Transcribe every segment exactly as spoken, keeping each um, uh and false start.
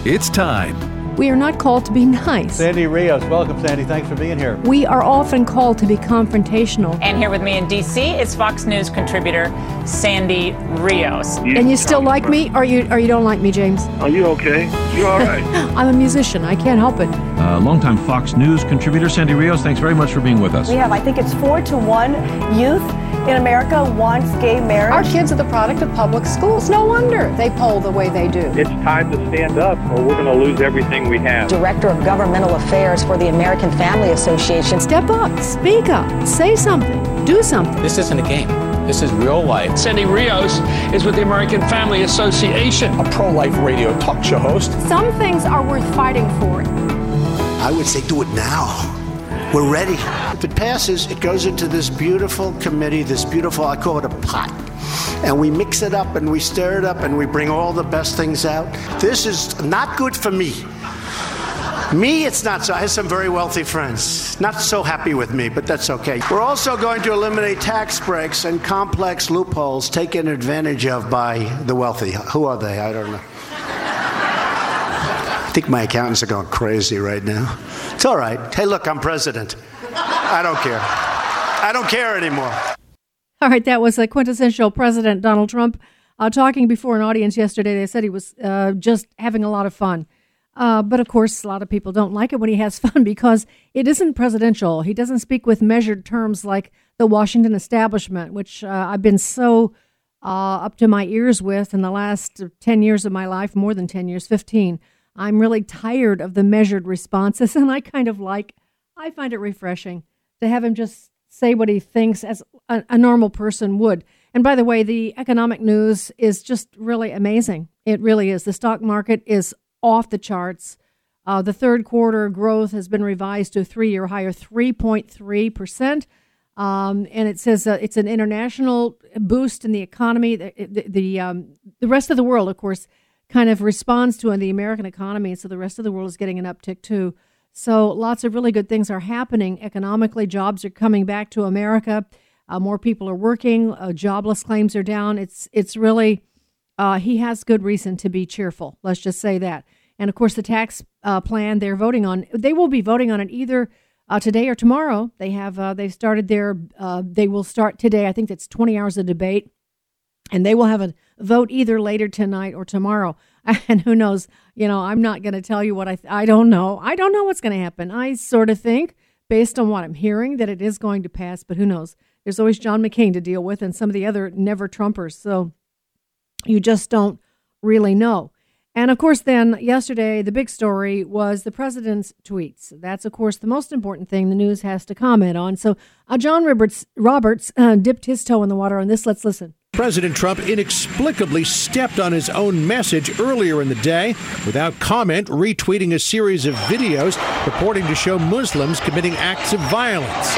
It's time. We are not called to be nice. Sandy Rios, welcome, Sandy. Thanks for being here. We are often called to be confrontational. And here with me in D C is Fox News contributor Sandy Rios. You and you still like me, or you or you don't like me, James? Are you okay? You all right? I'm a musician. I can't help it. Uh, longtime Fox News contributor Sandy Rios, thanks very much for being with us. We have, I think it's four to one youth in America wants gay marriage. Our kids are the product of public schools. No wonder they poll the way they do. It's time to stand up or we're going to lose everything we have. Director of Governmental Affairs for the American Family Association. Step up, speak up, say something, do something. This isn't a game. This is real life. Sandy Rios is with the American Family Association. A pro-life radio talk show host. Some things are worth fighting for. I would say do it now. We're ready. If it passes, it goes into this beautiful committee, this beautiful, I call it a pot. And we mix it up and we stir it up and we bring all the best things out. This is not good for me. Me, it's not so. I have some very wealthy friends. Not so happy with me, but that's okay. We're also going to eliminate tax breaks and complex loopholes taken advantage of by the wealthy. Who are they? I don't know. I think my accountants are going crazy right now. It's all right. Hey, look, I'm president. I don't care. I don't care anymore. All right, that was a quintessential President Donald Trump uh, talking before an audience yesterday. They said he was uh, just having a lot of fun. Uh, but, of course, a lot of people don't like it when he has fun because it isn't presidential. He doesn't speak with measured terms like the Washington establishment, which uh, I've been so uh, up to my ears with in the last ten years of my life, more than ten years, fifteen. I'm really tired of the measured responses, and I kind of like, I find it refreshing to have him just say what he thinks as a, a normal person would. And by the way, the economic news is just really amazing. It really is. The stock market is off the charts. Uh, the third quarter growth has been revised to a three-year high of three point three percent. Um, and it says uh, it's an international boost in the economy. The, the, the, um, the rest of the world, of course, kind of responds to the American economy. So the rest of the world is getting an uptick too. So lots of really good things are happening economically. Jobs are coming back to America. Uh, more people are working. Uh, jobless claims are down. It's it's really, uh, he has good reason to be cheerful. Let's just say that. And of course, the tax uh, plan they're voting on, they will be voting on it either uh, today or tomorrow. They have uh, they've started their, uh, they will start today. I think that's twenty hours of debate. And they will have a vote either later tonight or tomorrow. And who knows, you know, I'm not going to tell you what I, th- I don't know. I don't know what's going to happen. I sort of think, based on what I'm hearing, that it is going to pass, but who knows? There's always John McCain to deal with and some of the other never-Trumpers. So you just don't really know. And of course, then yesterday, the big story was the president's tweets. That's, of course, the most important thing the news has to comment on. So uh, John Roberts, Roberts uh, dipped his toe in the water on this. Let's listen. President Trump inexplicably stepped on his own message earlier in the day without comment, retweeting a series of videos purporting to show Muslims committing acts of violence.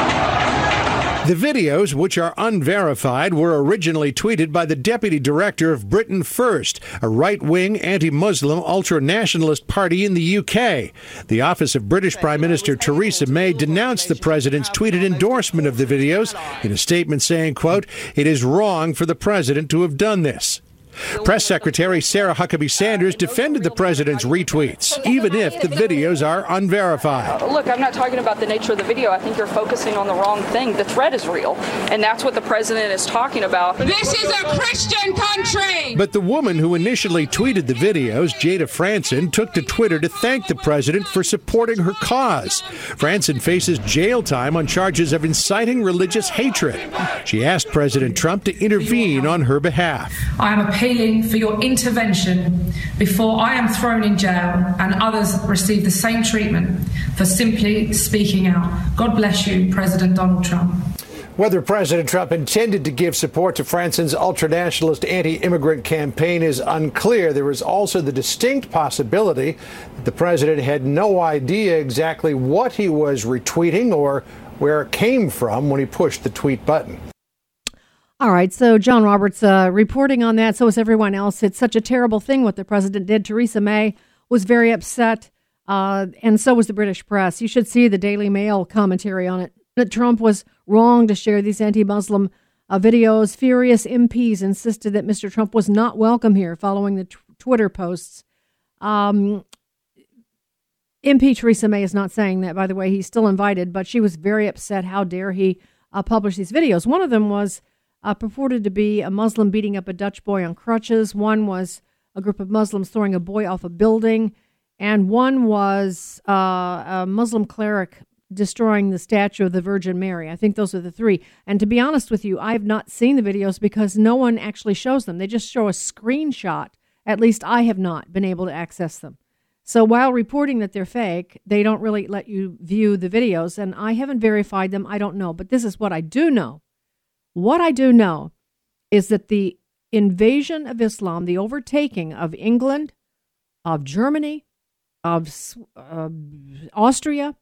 The videos, which are unverified, were originally tweeted by the deputy director of Britain First, a right-wing, anti-Muslim, ultra-nationalist party in the U K. The office of British Prime Minister Theresa May denounced the president's tweeted endorsement of the videos in a statement saying, quote, "It is wrong for the president to have done this." Press Secretary Sarah Huckabee Sanders defended the president's retweets, even if the videos are unverified. Look, I'm not talking about the nature of the video. I think you're focusing on the wrong thing. The threat is real, and that's what the president is talking about. This is a Christian country! But the woman who initially tweeted the videos, Jada Franson, took to Twitter to thank the president for supporting her cause. Franson faces jail time on charges of inciting religious hatred. She asked President Trump to intervene on her behalf. I am appealing for your intervention before I am thrown in jail and others receive the same treatment for simply speaking out. God bless you, President Donald Trump. Whether President Trump intended to give support to Franson's ultranationalist anti-immigrant campaign is unclear. There is also the distinct possibility that the president had no idea exactly what he was retweeting or where it came from when he pushed the tweet button. All right, so John Roberts uh, reporting on that. So is everyone else. It's such a terrible thing what the president did. Theresa May was very upset, uh, and so was the British press. You should see the Daily Mail commentary on it. That Trump was wrong to share these anti-Muslim uh, videos. Furious M Ps insisted that Mister Trump was not welcome here following the t- Twitter posts. Um, M P Theresa May is not saying that, by the way. He's still invited, but she was very upset. How dare he uh, publish these videos? One of them was uh, purported to be a Muslim beating up a Dutch boy on crutches. One was a group of Muslims throwing a boy off a building. And one was uh, a Muslim cleric destroying the statue of the Virgin Mary. I think those are the three. And to be honest with you, I have not seen the videos because no one actually shows them. They just show a screenshot. At least I have not been able to access them. So while reporting that they're fake, they don't really let you view the videos. And I haven't verified them. I don't know. But this is what I do know. What I do know is that the invasion of Islam, the overtaking of England, of Germany, of uh, Austria,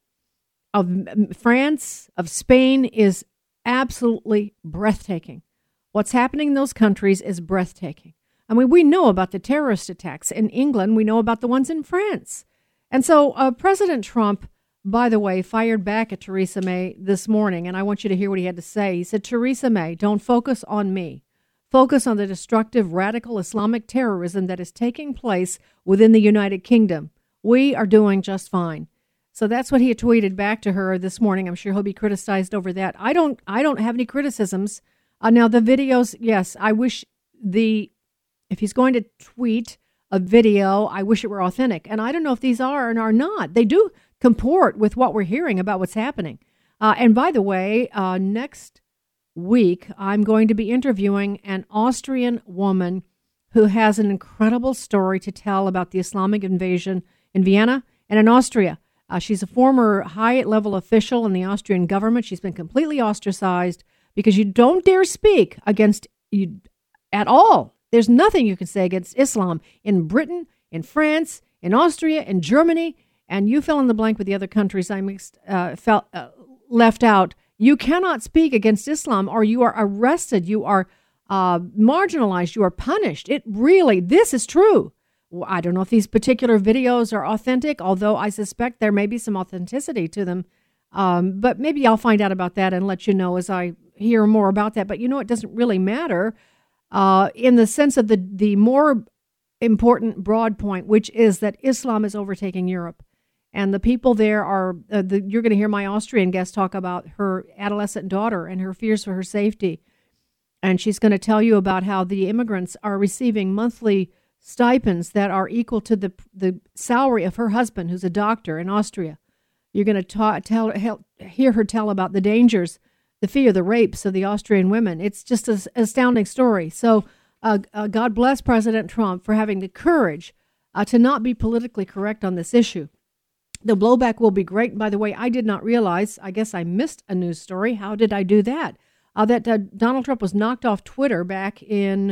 of France, of Spain is absolutely breathtaking. What's happening in those countries is breathtaking. I mean, we know about the terrorist attacks in England. We know about the ones in France. And so uh, President Trump, by the way, fired back at Theresa May this morning, and I want you to hear what he had to say. He said, Theresa May, don't focus on me. Focus on the destructive radical Islamic terrorism that is taking place within the United Kingdom. We are doing just fine. So that's what he had tweeted back to her this morning. I'm sure he'll be criticized over that. I don't I don't have any criticisms. Uh, now, the videos, yes, I wish the, if he's going to tweet a video, I wish it were authentic. And I don't know if these are and are not. They do comport with what we're hearing about what's happening. Uh, and by the way, uh, next week, I'm going to be interviewing an Austrian woman who has an incredible story to tell about the Islamic invasion in Vienna and in Austria. Uh, she's a former high-level official in the Austrian government. She's been completely ostracized because you don't dare speak against you at all. There's nothing you can say against Islam in Britain, in France, in Austria, in Germany, and you fill in the blank with the other countries I mixed, uh, felt, uh, left out. You cannot speak against Islam or you are arrested. You are uh, marginalized. You are punished. It really, this is true. Well, I don't know if these particular videos are authentic, although I suspect there may be some authenticity to them. Um, but maybe I'll find out about that and let you know as I hear more about that. But you know, it doesn't really matter uh, in the sense of the, the more important broad point, which is that Islam is overtaking Europe. And the people there are, uh, the, you're going to hear my Austrian guest talk about her adolescent daughter and her fears for her safety. And she's going to tell you about how the immigrants are receiving monthly stipends that are equal to the the salary of her husband, who's a doctor in Austria. You're going to ta- tell, help, hear her tell about the dangers, the fear, the rapes of the Austrian women. It's just an astounding story. So uh, uh, God bless President Trump for having the courage uh, to not be politically correct on this issue. The blowback will be great. And by the way, I did not realize, I guess I missed a news story. How did I do that? Uh, that uh, Donald Trump was knocked off Twitter back in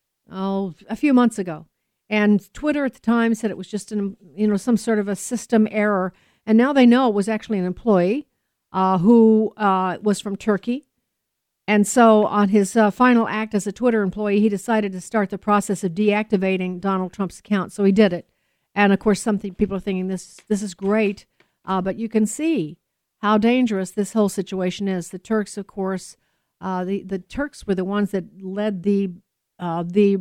oh, a few months ago. And Twitter at the time said it was just an, you know, some sort of a system error. And now they know it was actually an employee uh, who uh, was from Turkey. And so on his uh, final act as a Twitter employee, he decided to start the process of deactivating Donald Trump's account. So he did it. And of course, something people are thinking this this is great, uh, but you can see how dangerous this whole situation is. The Turks, of course, uh, the the Turks were the ones that led the uh, the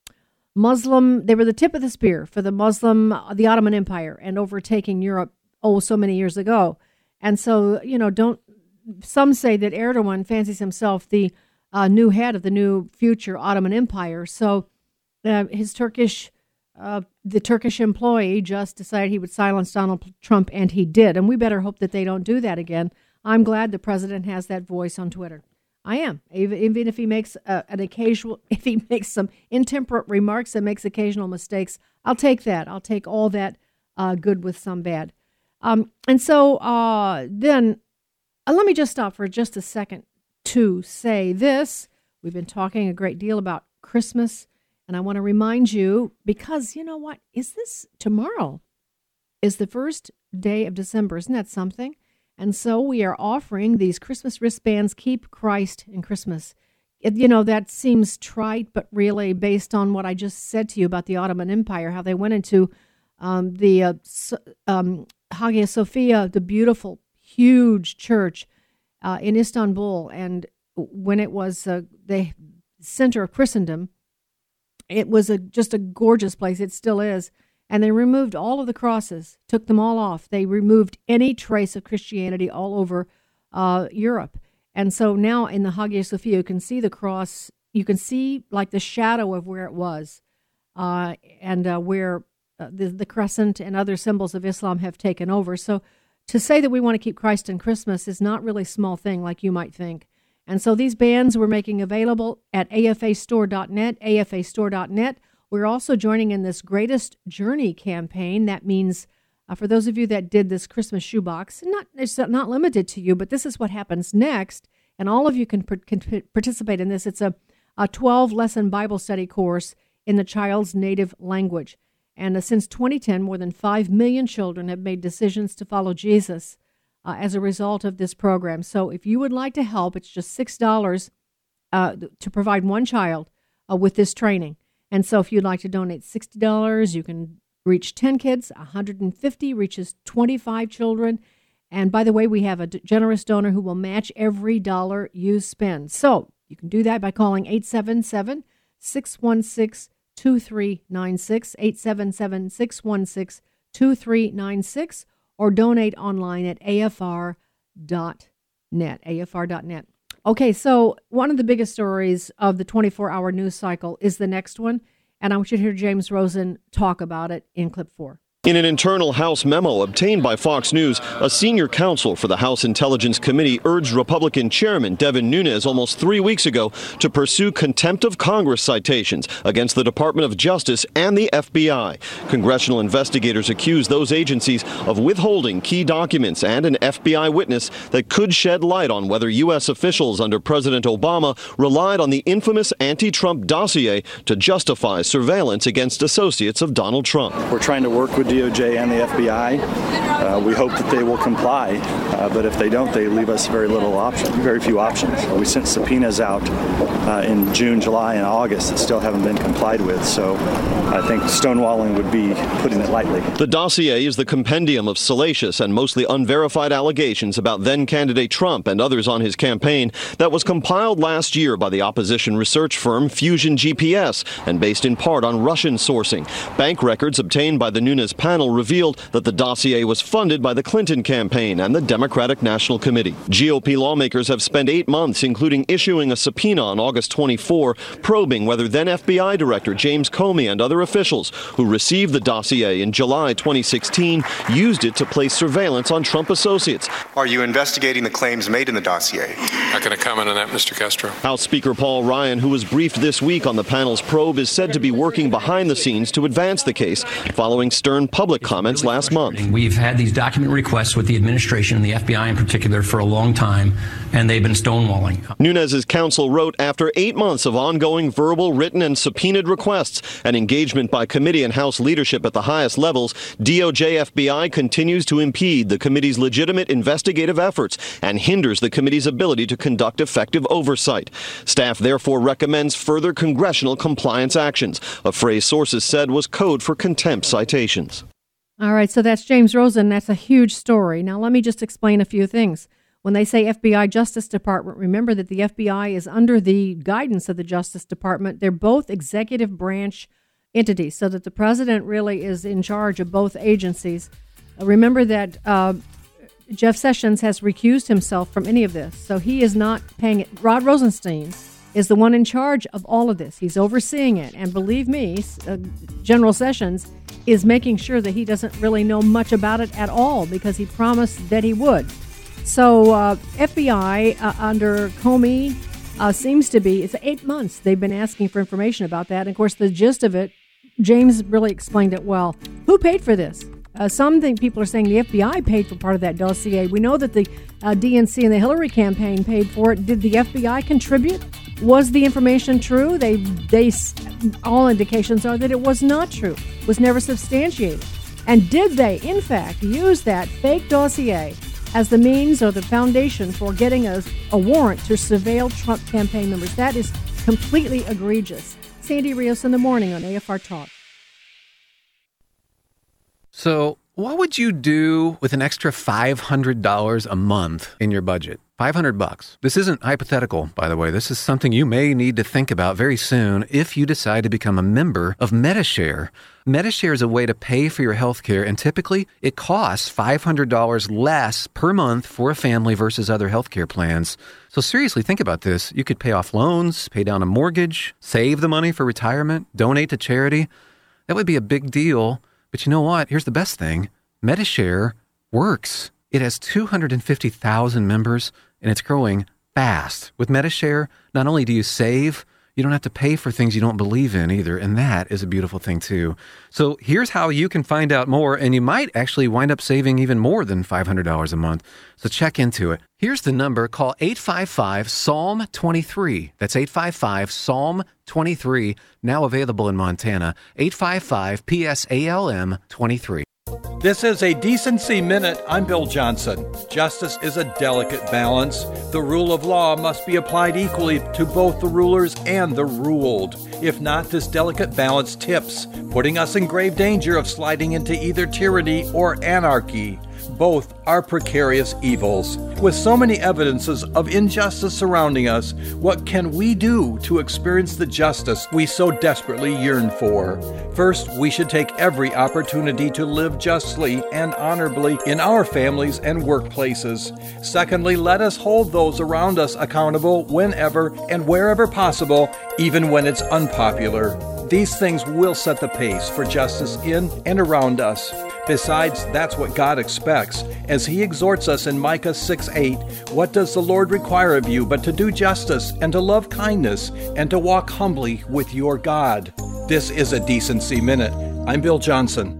Muslim. They were the tip of the spear for the Muslim, the Ottoman Empire, and overtaking Europe. Oh, so many years ago. And so, you know, don't. Some say that Erdogan fancies himself the uh, new head of the new future Ottoman Empire. So uh, his Turkish. Uh, the Turkish employee just decided he would silence Donald Trump, and he did. And we better hope that they don't do that again. I'm glad the president has that voice on Twitter. I am. Even, even if he makes uh, an occasional, if he makes some intemperate remarks and makes occasional mistakes, I'll take that. I'll take all that uh, good with some bad. Um, and so uh, then uh, let me just stop for just a second to say this. We've been talking a great deal about Christmas. And I want to remind you, because you know what? Is this tomorrow? Is the first day of December. Isn't that something? And so we are offering these Christmas wristbands, Keep Christ in Christmas. It, you know, that seems trite, but really based on what I just said to you about the Ottoman Empire, how they went into um, the uh, um, Hagia Sophia, the beautiful, huge church uh, in Istanbul. And when it was uh, the center of Christendom, it was a just a gorgeous place. It still is. and they removed all of the crosses, took them all off. They removed any trace of Christianity all over uh, Europe. And so now in the Hagia Sophia, you can see the cross, you can see like the shadow of where it was, uh, and uh, where uh, the, the crescent and other symbols of Islam have taken over. So to say that we want to keep Christ in Christmas is not really a small thing like you might think. And so these bands we're making available at A F A store dot net, A F A store dot net. We're also joining in this Greatest Journey campaign. That means uh, for those of you that did this Christmas shoebox, not it's not limited to you, but this is what happens next, and all of you can, per- can participate in this. It's a, a twelve-lesson Bible study course in the child's native language. And uh, since twenty ten, more than five million children have made decisions to follow Jesus uh, as a result of this program. So if you would like to help, it's just six dollars uh, to provide one child uh, with this training. And so if you'd like to donate sixty dollars, you can reach ten kids, one hundred fifty reaches twenty-five children. And by the way, we have a d- generous donor who will match every dollar you spend. So you can do that by calling eight seven seven, six one six, two three nine six, eight seven seven, six one six, two three nine six, or donate online at A F R dot net, A F R dot net. Okay, so one of the biggest stories of the twenty-four hour news cycle is the next one, and I want you to hear James Rosen talk about it in clip four. In an internal House memo obtained by Fox News, a senior counsel for the House Intelligence Committee urged Republican Chairman Devin Nunes almost three weeks ago to pursue contempt of Congress citations against the Department of Justice and the F B I. Congressional investigators accuse those agencies of withholding key documents and an F B I witness that could shed light on whether U S officials under President Obama relied on the infamous anti-Trump dossier to justify surveillance against associates of Donald Trump. We're trying to work with D O J and the F B I. Uh, we hope that they will comply, uh, but if they don't, they leave us very little option, very few options. We sent subpoenas out uh, in June, July, and August that still haven't been complied with, so I think stonewalling would be putting it lightly. The dossier is the compendium of salacious and mostly unverified allegations about then-candidate Trump and others on his campaign that was compiled last year by the opposition research firm Fusion G P S and based in part on Russian sourcing. Bank records obtained by the Nunes panel revealed that the dossier was funded by the Clinton campaign and the Democratic National Committee. G O P lawmakers have spent eight months, including issuing a subpoena on August twenty-fourth, probing whether then F B I Director James Comey and other officials who received the dossier in July twenty sixteen used it to place surveillance on Trump associates. Are you investigating the claims made in the dossier? Not going to comment on that, Mister Castro. House Speaker Paul Ryan, who was briefed this week on the panel's probe, is said to be working behind the scenes to advance the case following stern public comments last month. We've had these document requests with the administration and the F B I in particular for a long time, and they've been stonewalling. Nunes' counsel wrote, after eight months of ongoing verbal, written, and subpoenaed requests and engagement by committee and House leadership at the highest levels, D O J F B I continues to impede the committee's legitimate investigative efforts and hinders the committee's ability to conduct effective oversight. Staff therefore recommends further congressional compliance actions, a phrase sources said was code for contempt citations. All right, so that's James Rosen. That's a huge story. Now, let me just explain a few things. When they say F B I Justice Department, remember that the F B I is under the guidance of the Justice Department. They're both executive branch entities, so that the president really is in charge of both agencies. Uh, remember that uh, Jeff Sessions has recused himself from any of this, so he is not paying it. Rod Rosenstein is the one in charge of all of this. He's overseeing it, and believe me, uh, General Sessions is making sure that he doesn't really know much about it at all because he promised that he would. So uh, F B I uh, under Comey uh, seems to be, it's eight months they've been asking for information about that. And of course, the gist of it, James really explained it well. Who paid for this? Uh, some think people are saying the F B I paid for part of that dossier. We know that the uh, D N C and the Hillary campaign paid for it. Did the F B I contribute? Was the information true? They, they, all indications are that it was not true. It was never substantiated. And did they, in fact, use that fake dossier as the means or the foundation for getting a, a warrant to surveil Trump campaign members? That is completely egregious. Sandy Rios in the morning on A F R Talk. So what would you do with an extra five hundred dollars a month in your budget? five hundred bucks. This isn't hypothetical, by the way. This is something you may need to think about very soon if you decide to become a member of Medi-Share. Medi-Share is a way to pay for your health care, and typically it costs five hundred dollars less per month for a family versus other health care plans. So seriously, think about this. You could pay off loans, pay down a mortgage, save the money for retirement, donate to charity. That would be a big deal. But you know what? Here's the best thing. Medi-Share works. It has two hundred fifty thousand members, and it's growing fast. With Medi-Share, not only do you save, you don't have to pay for things you don't believe in either, and that is a beautiful thing too. So here's how you can find out more, and you might actually wind up saving even more than five hundred dollars a month. So check into it. Here's the number. Call eight five five, S A L M twenty-three. That's eight five five, S A L M twenty-three, now available in Montana. eight five five, P S A L M twenty-three. This is a Decency Minute. I'm Bill Johnson. Justice is a delicate balance. The rule of law must be applied equally to both the rulers and the ruled. If not, this delicate balance tips, putting us in grave danger of sliding into either tyranny or anarchy. Both are precarious evils. With so many evidences of injustice surrounding us, what can we do to experience the justice we so desperately yearn for? First, we should take every opportunity to live justly and honorably in our families and workplaces. Secondly, let us hold those around us accountable whenever and wherever possible, even when it's unpopular. These things will set the pace for justice in and around us. Besides, that's what God expects. As He exhorts us in Micah six eight, what does the Lord require of you but to do justice and to love kindness and to walk humbly with your God? This is a Decency Minute. I'm Bill Johnson.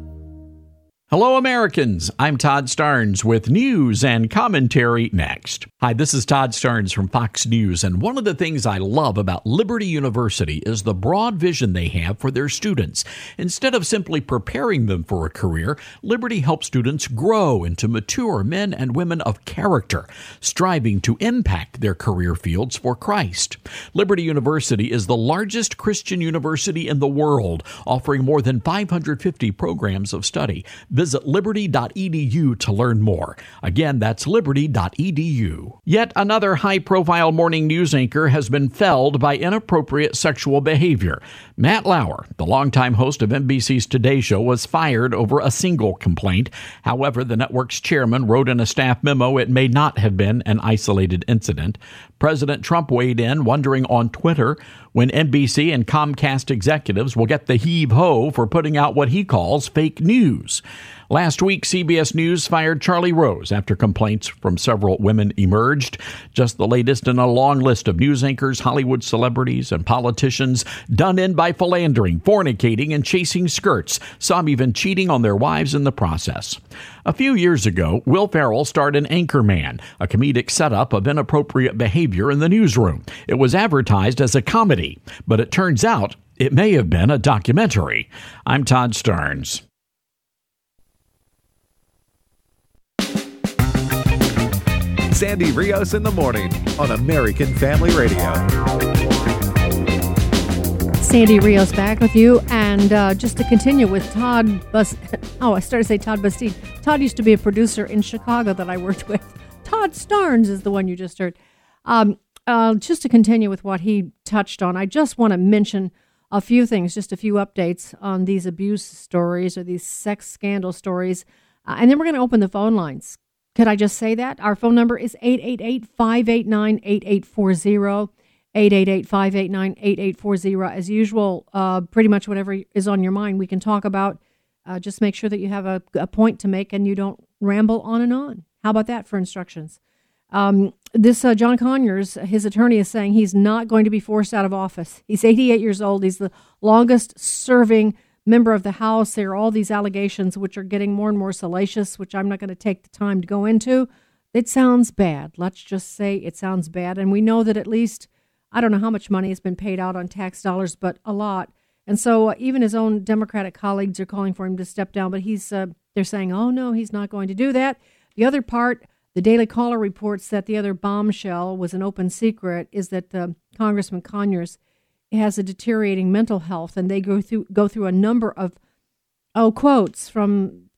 Hello, Americans. I'm Todd Starnes with news and commentary next. Hi, this is Todd Starnes from Fox News, and one of the things I love about Liberty University is the broad vision they have for their students. Instead of simply preparing them for a career, Liberty helps students grow into mature men and women of character, striving to impact their career fields for Christ. Liberty University is the largest Christian university in the world, offering more than five hundred fifty programs of study. Visit liberty dot e d u to learn more. Again, that's liberty dot e d u. Yet another high-profile morning news anchor has been felled by inappropriate sexual behavior. Matt Lauer, the longtime host of N B C's Today Show, was fired over a single complaint. However, the network's chairman wrote in a staff memo it may not have been an isolated incident. President Trump weighed in, wondering on Twitter when N B C and Comcast executives will get the heave-ho for putting out what he calls fake news. Last week, C B S News fired Charlie Rose after complaints from several women emerged. Just the latest in a long list of news anchors, Hollywood celebrities, and politicians done in by philandering, fornicating, and chasing skirts, some even cheating on their wives in the process. A few years ago, Will Ferrell starred in Anchorman, a comedic setup of inappropriate behavior in the newsroom. It was advertised as a comedy, but it turns out it may have been a documentary. I'm Todd Starnes. Sandy Rios in the morning on American Family Radio. Sandy Rios back with you, and uh, just to continue with Todd Bus. Oh, I started to say Todd Bastide. Todd used to be a producer in Chicago that I worked with. Todd Starnes is the one you just heard. Um, uh, just to continue with what he touched on, I just want to mention a few things, just a few updates on these abuse stories or these sex scandal stories, uh, and then we're going to open the phone lines. Could I just say that? Our phone number is eight eight eight, five eight nine, eight eight four zero, eight eight eight, five eight nine, eight eight four zero. As usual, uh, pretty much whatever is on your mind, we can talk about. Uh, just make sure that you have a, a point to make and you don't ramble on and on. How about that for instructions? Um, this uh, John Conyers, his attorney, is saying he's not going to be forced out of office. He's eighty-eight years old. He's the longest serving member of the House. There are all these allegations which are getting more and more salacious, which I'm not going to take the time to go into. It sounds bad. Let's just say it sounds bad. And we know that at least, I don't know how much money has been paid out on tax dollars, but a lot. And so uh, even his own Democratic colleagues are calling for him to step down, but he's uh, they're saying, oh, no, he's not going to do that. The other part, the Daily Caller reports that the other bombshell was an open secret, is that uh, Congressman Conyers has a deteriorating mental health, and they go through go through a number of oh quotes from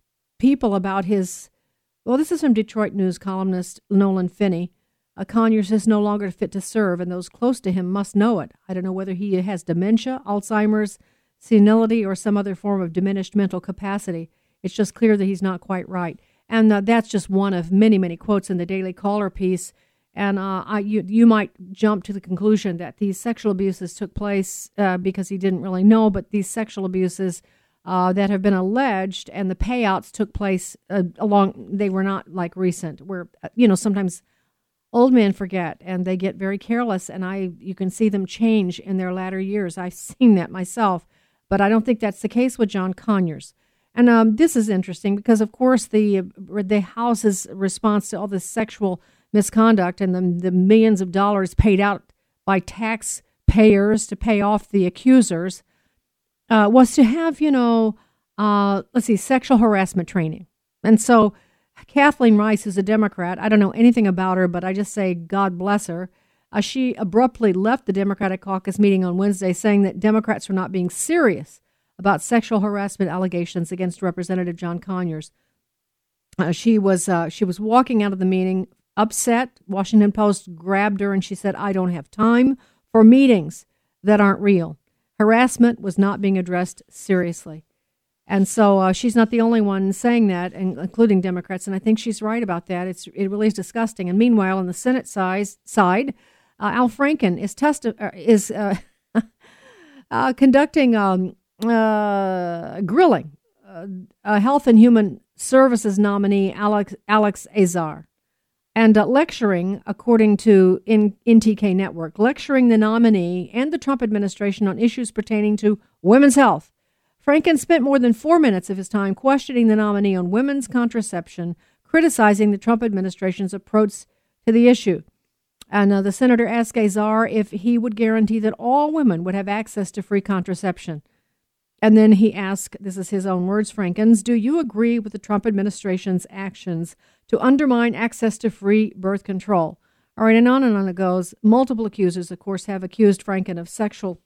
people about his, well, this is from Detroit News columnist Nolan Finney. Uh, Conyers is no longer fit to serve, and those close to him must know it. I don't know whether he has dementia, Alzheimer's, senility, or some other form of diminished mental capacity. It's just clear that he's not quite right. And uh, that's just one of many, many quotes in the Daily Caller piece. And uh, I, you, you might jump to the conclusion that these sexual abuses took place uh, because he didn't really know, but these sexual abuses uh, that have been alleged and the payouts took place uh, along, they were not like recent, where, uh, you know, sometimes old men forget and they get very careless, and I you can see them change in their latter years. I've seen that myself, but I don't think that's the case with John Conyers. And um, this is interesting because, of course, the the House's response to all this sexual misconduct and the, the millions of dollars paid out by taxpayers to pay off the accusers uh, was to have, you know, uh, let's see, sexual harassment training. And so Kathleen Rice, who's a Democrat, I don't know anything about her, but I just say God bless her. Uh, she abruptly left the Democratic caucus meeting on Wednesday, saying that Democrats were not being serious about sexual harassment allegations against Representative John Conyers. Uh, she was uh, she was walking out of the meeting upset. Washington Post grabbed her and she said, "I don't have time for meetings that aren't real." Harassment was not being addressed seriously. And so uh, she's not the only one saying that, including Democrats, and I think she's right about that. It's It really is disgusting. And meanwhile, on the Senate size, side, uh, Al Franken is, testi- uh, is uh, uh, conducting um, uh, grilling uh, uh, Health and Human Services nominee Alex, Alex Azar, and uh, lecturing, according to in, N T K Network, lecturing the nominee and the Trump administration on issues pertaining to women's health. Franken spent more than four minutes of his time questioning the nominee on women's contraception, criticizing the Trump administration's approach to the issue. And uh, the senator asked Azar if he would guarantee that all women would have access to free contraception. And then he asked, this is his own words, Franken's, "Do you agree with the Trump administration's actions to undermine access to free birth control?" All right, and on and on it goes. Multiple accusers, of course, have accused Franken of sexual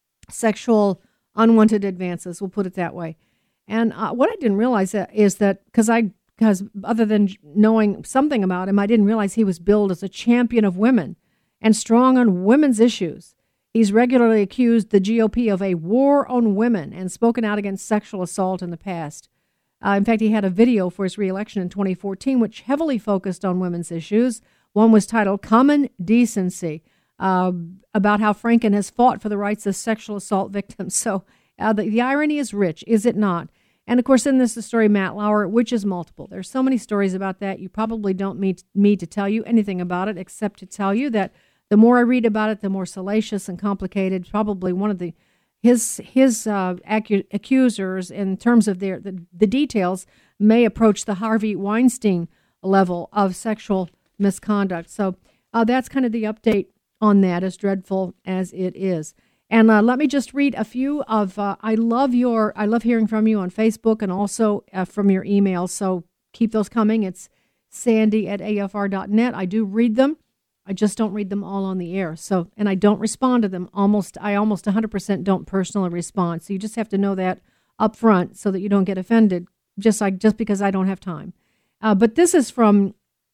sexual unwanted advances, we'll put it that way. And uh, what I didn't realize is that, because I, because other than knowing something about him, I didn't realize he was billed as a champion of women and strong on women's issues. He's regularly accused the G O P of a war on women and spoken out against sexual assault in the past. Uh, in fact, he had a video for his reelection in twenty fourteen, which heavily focused on women's issues. One was titled Common Decency, uh, about how Franken has fought for the rights of sexual assault victims. So uh, the, the irony is rich, is it not? And, of course, in this is the story Matt Lauer, which is multiple. There's so many stories about that. You probably don't need me to tell you anything about it, except to tell you that the more I read about it, the more salacious and complicated. Probably one of the his his uh, acu- accusers, in terms of their the, the details, may approach the Harvey Weinstein level of sexual misconduct. So uh, that's kind of the update on that, as dreadful as it is. And uh, let me just read a few of, uh, I love your, I love hearing from you on Facebook and also uh, from your emails. So keep those coming. It's Sandy at A F R dot net. I do read them. I just don't read them all on the air. So, and I don't respond to them. Almost, I almost one hundred percent don't personally respond. So you just have to know that up front so that you don't get offended just like, just because I don't have time. Uh, but this is from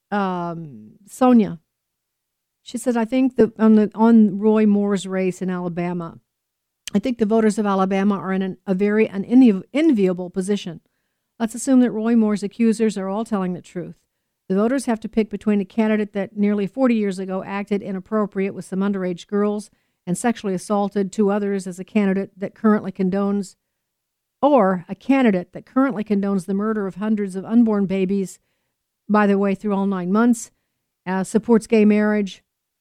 um, Sonia. She said, I think the, on the on Roy Moore's race in Alabama, I think the voters of Alabama are in an, a very unenviable position. Let's assume that Roy Moore's accusers are all telling the truth. The voters have to pick between a candidate that nearly forty years ago acted inappropriate with some underage girls and sexually assaulted two others as a candidate that currently condones, or a candidate that currently condones the murder of hundreds of unborn babies, by the way, through all nine months, uh, supports gay marriage,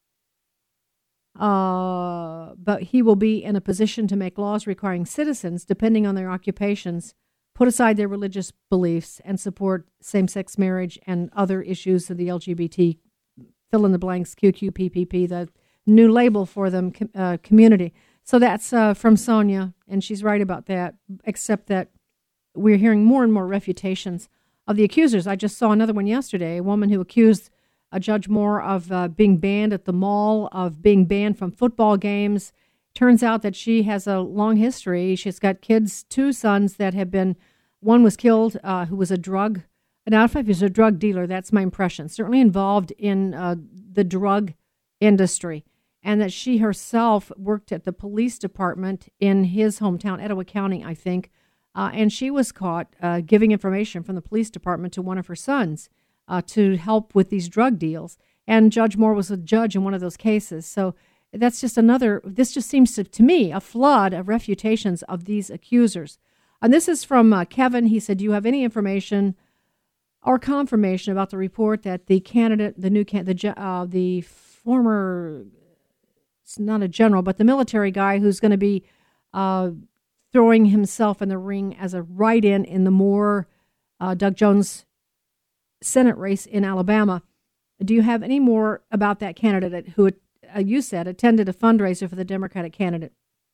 Uh, but he will be in a position to make laws requiring citizens, depending on their occupations, put aside their religious beliefs and support same-sex marriage and other issues of the L G B T, fill in the blanks, Q Q P P P, the new label for them, uh, community. So that's uh, from Sonia, and she's right about that, except that we're hearing more and more refutations of the accusers. I just saw another one yesterday, a woman who accused a Judge Moore of uh, being banned at the mall, of being banned from football games. Turns out that she has a long history. She's got kids, two sons that have been one was killed uh, who was a drug, now if he was a drug dealer, that's my impression, certainly involved in uh, the drug industry, and that she herself worked at the police department in his hometown, Etowah County, I think, uh, and she was caught uh, giving information from the police department to one of her sons uh, to help with these drug deals. And Judge Moore was a judge in one of those cases. So that's just another, this just seems to, to me, a flood of refutations of these accusers. And this is from uh, Kevin. He said, do you have any information or confirmation about the report that the candidate, the new can, the uh, the former, it's not a general, but the military guy who's going to be uh, throwing himself in the ring as a write-in in the Moore, uh, Doug Jones Senate race in Alabama. Do you have any more about that candidate who, uh, you said, attended a fundraiser for the Democratic candidate,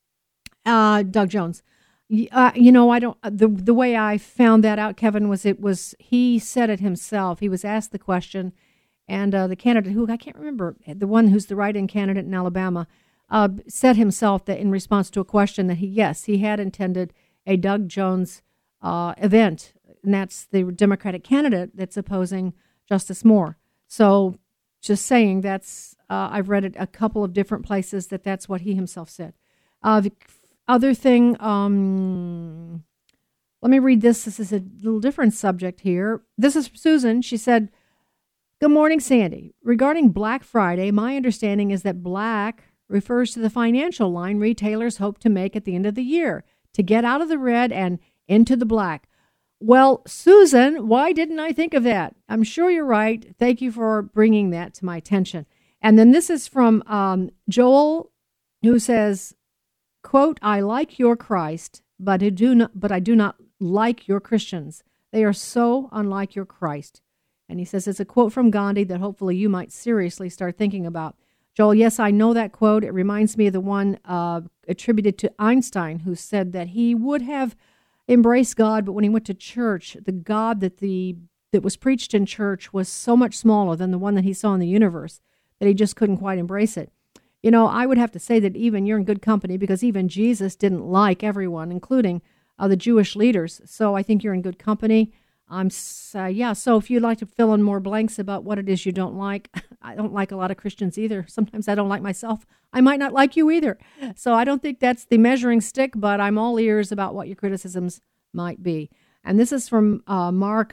uh, Doug Jones? Uh, you know, I don't. The the way I found that out, Kevin, was it was he said it himself. He was asked the question, and uh, the candidate who I can't remember, the one who's the write-in candidate in Alabama, uh, said himself that in response to a question that he yes he had attended a Doug Jones uh, event, and that's the Democratic candidate that's opposing Justice Moore. So, just saying that's uh, I've read it a couple of different places that that's what he himself said. Uh, the other thing, um, let me read this. This is a little different subject here. This is Susan. She said, "Good morning, Sandy. Regarding Black Friday, my understanding is that black refers to the financial line retailers hope to make at the end of the year to get out of the red and into the black." Well, Susan, why didn't I think of that? I'm sure you're right. Thank you for bringing that to my attention. And then this is from um, Joel, who says, quote, "I like your Christ, but I do not, but I do not like your Christians. They are so unlike your Christ." And he says it's a quote from Gandhi that hopefully you might seriously start thinking about. Joel, yes, I know that quote. It reminds me of the one uh, attributed to Einstein, who said that he would have embraced God, but when he went to church, the God that the that was preached in church was so much smaller than the one that he saw in the universe that he just couldn't quite embrace it. You know, I would have to say that even you're in good company, because even Jesus didn't like everyone, including uh, the Jewish leaders. So I think you're in good company. I'm uh, yeah. So if you'd like to fill in more blanks about what it is you don't like, I don't like a lot of Christians either. Sometimes I don't like myself. I might not like you either. So I don't think that's the measuring stick, but I'm all ears about what your criticisms might be. And this is from uh, Mark.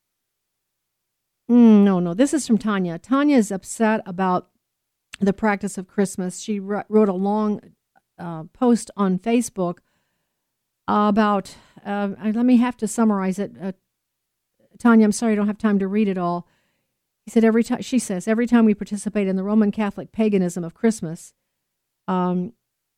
Mm, no, no, this is from Tanya. Tanya is upset about the practice of Christmas. She wrote a long uh, post on Facebook about, uh, let me have to summarize it. Uh, Tanya, I'm sorry I don't have time to read it all. He said every time, she says, every time we participate in the Roman Catholic paganism of Christmas, um,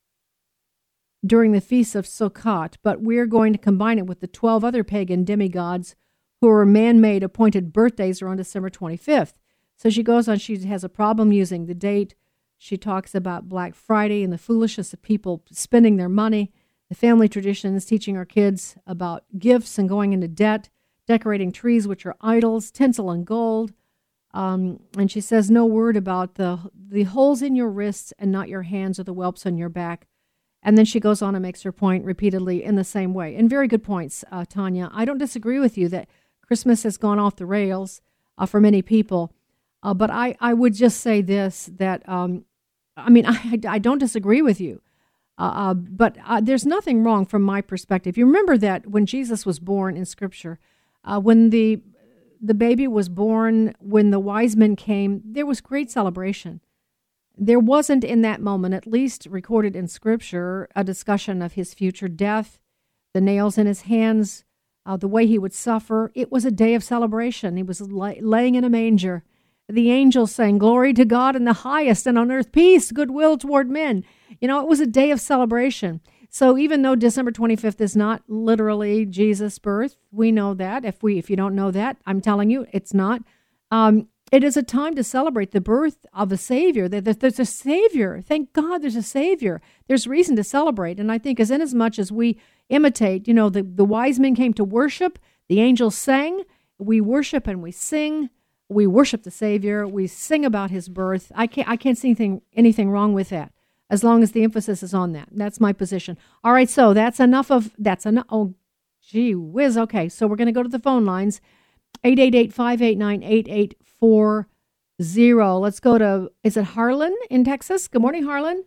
during the feast of Sukkot, but we're going to combine it with the twelve other pagan demigods who are man-made appointed birthdays are on December twenty-fifth. So she goes on, she has a problem using the date. She talks about Black Friday and the foolishness of people spending their money, the family traditions, teaching our kids about gifts and going into debt, decorating trees which are idols, tinsel and gold. Um, and she says no word about the the holes in your wrists and not your hands or the whelps on your back. And then she goes on and makes her point repeatedly in the same way. And very good points, uh, Tanya. I don't disagree with you that Christmas has gone off the rails uh, for many people. Uh, but I, I would just say this, that, um, I mean, I, I don't disagree with you. Uh, uh, but uh, there's nothing wrong from my perspective. You remember that when Jesus was born in Scripture, uh, when the the baby was born, when the wise men came, there was great celebration. There wasn't in that moment, at least recorded in Scripture, a discussion of his future death, the nails in his hands, uh, the way he would suffer. It was a day of celebration. He was lay- laying in a manger. The angels sang, "Glory to God in the highest, and on earth peace, goodwill toward men." You know, it was a day of celebration. So even though December twenty-fifth is not literally Jesus' birth, we know that. If we, if you don't know that, I'm telling you, it's not. Um, it is a time to celebrate the birth of a Savior. There's a Savior. Thank God there's a Savior. There's reason to celebrate. And I think as inasmuch as we imitate, you know, the, the wise men came to worship, the angels sang, we worship and we sing. We worship the Savior. We sing about his birth. I can't, I can't see anything, anything wrong with that, as long as the emphasis is on that. That's my position. All right, so that's enough of, that's enough. Oh, Gee whiz. Okay, so we're going to go to the phone lines. eight eight eight, five eight nine, eight eight four zero. Let's go to, is it Harlan in Texas? Good morning, Harlan.